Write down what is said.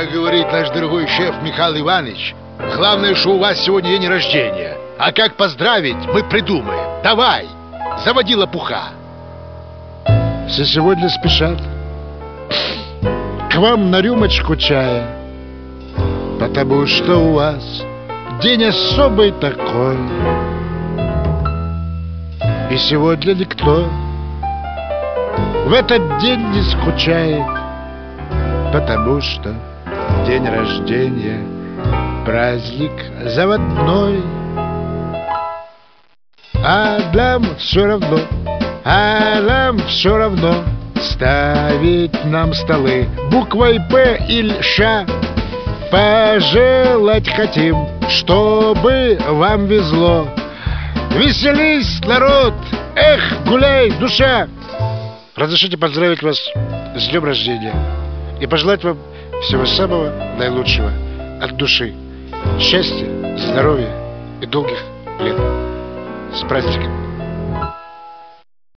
Как говорит наш дорогой шеф Михаил Иванович, главное, что у вас сегодня день рождения. А как поздравить, мы придумаем. Давай, заводи лопуха. Все сегодня спешат к вам на рюмочку чая, потому что у вас день особый такой. И сегодня никто в этот день не скучает, потому что день рождения праздник заводной. А нам все равно ставить нам столы буквой П или Ш. Пожелать хотим, чтобы вам везло. Веселись, народ! Эх, гуляй, душа! Разрешите поздравить вас с днем рождения и пожелать вам всего самого наилучшего от души. Счастья, здоровья и долгих лет. С праздником!